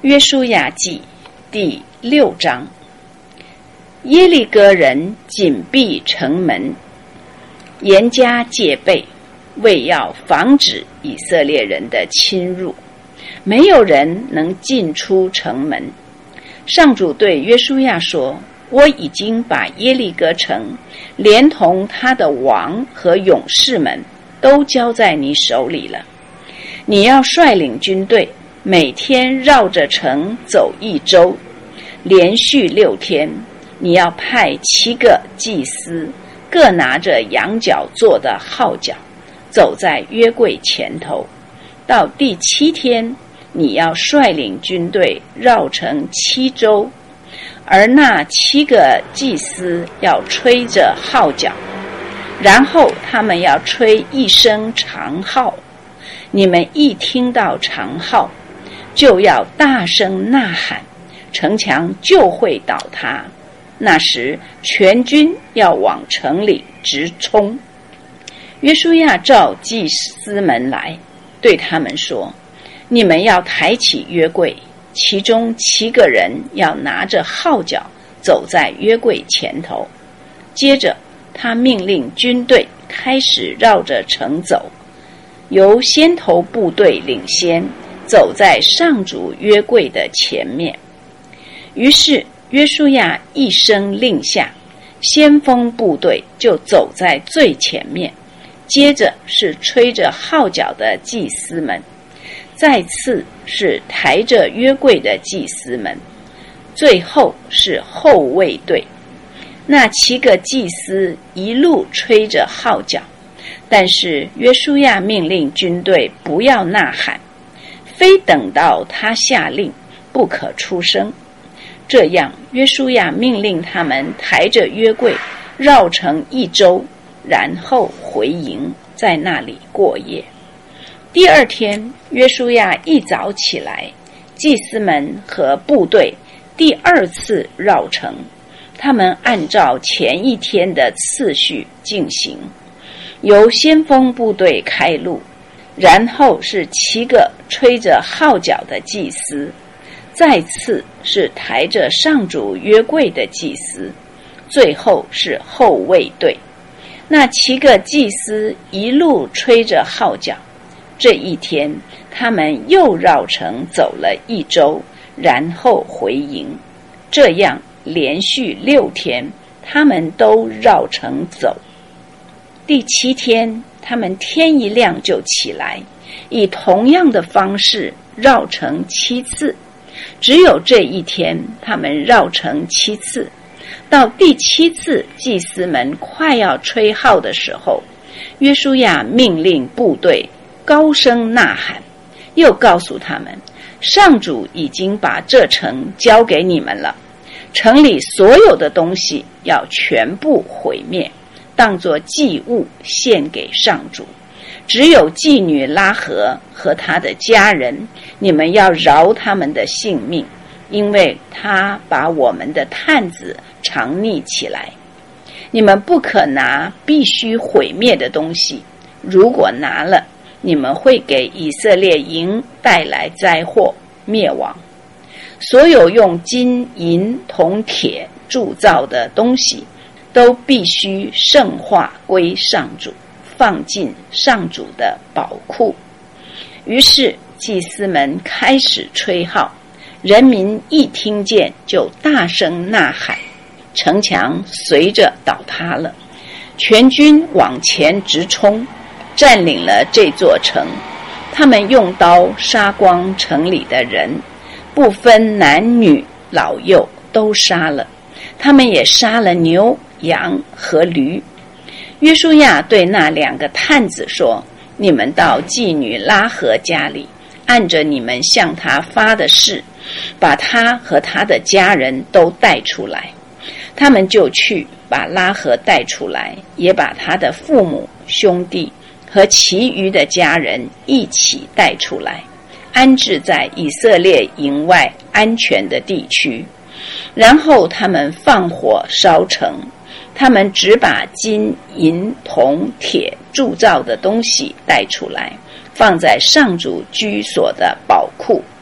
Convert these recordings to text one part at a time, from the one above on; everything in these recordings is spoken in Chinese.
约书亚记第6章。耶利哥人紧闭城门，严加戒备，为要防止以色列人的侵入，没有人能进出城门。上主对约书亚说：我已经把耶利哥城连同他的王和勇士们都交在你手里了。你要率领军队，每天绕着城走1周，连续6天。你要派7个祭司，各拿着羊角做的号角，走在约柜前头。到第7天，你要率领军队绕城7周，而那7个祭司要吹着号角，然后他们要吹一声长号。你们一听到长号，就要大声呐喊，城墙就会倒塌。那时全军要往城里直冲。约书亚召祭司们来，对他们说：你们要抬起约柜，其中7个人要拿着号角走在约柜前头。接着他命令军队开始绕着城走，由先头部队领先，走在上主约柜的前面。于是约书亚一声令下，先锋部队就走在最前面，接着是吹着号角的祭司们，再次是抬着约柜的祭司们，最后是后卫队。那7个祭司一路吹着号角，但是约书亚命令军队不要呐喊，非等到他下令，不可出声。这样约书亚命令他们抬着约柜绕城1周，然后回营，在那里过夜。第2天，约书亚一早起来，祭司们和部队第2次绕城，他们按照前一天的次序进行，由先锋部队开路，然后是7个吹着号角的祭司，再次是抬着上主约柜的祭司，最后是后卫队。那7个祭司一路吹着号角。这一天，他们又绕城走了1周，然后回营。这样连续6天，他们都绕城走。第7天，他们天一亮就起来，以同样的方式绕城7次。只有这一天，他们绕城7次。到第7次，祭司们快要吹号的时候，约书亚命令部队高声呐喊，又告诉他们：上主已经把这城交给你们了，城里所有的东西要全部毁灭，当作祭物献给上主。只有妓女拉合和她的家人，你们要饶他们的性命，因为他把我们的探子藏匿起来。你们不可拿必须毁灭的东西，如果拿了，你们会给以色列营带来灾祸，灭亡。所有用金银铜铁铸造的东西，都必须圣化归上主，放进上主的宝库。于是祭司们开始吹号，人民一听见就大声呐喊，城墙随着倒塌了。全军往前直冲，占领了这座城。他们用刀杀光城里的人，不分男女老幼都杀了。他们也杀了牛羊和驴。约书亚对那2个探子说：你们到妓女拉合家里，按着你们向他发的誓，把他和他的家人都带出来。他们就去把拉合带出来，也把他的父母兄弟和其余的家人一起带出来，安置在以色列营外安全的地区。然后他们放火烧城，他们只把金银铜铁铸造的东西带出来，放在上主居所的宝库，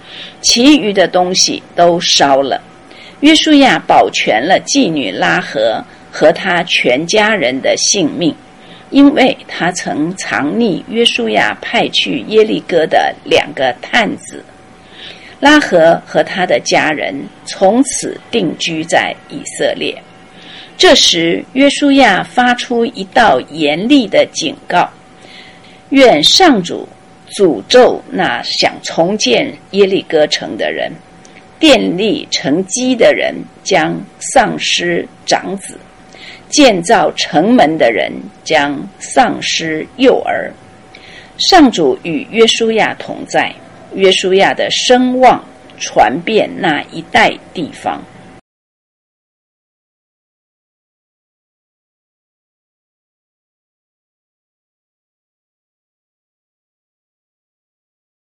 其余的东西都烧了。约书亚保全了妓女拉合和他全家人的性命，因为他曾藏匿约书亚派去耶利哥的2个探子。拉合和他的家人从此定居在以色列。这时约书亚发出一道严厉的警告，愿上主诅咒那想重建耶利哥城的人，奠立城基的人将丧失长子，建造城门的人将丧失幼儿。上主与约书亚同在，约书亚的声望传遍那一带地方。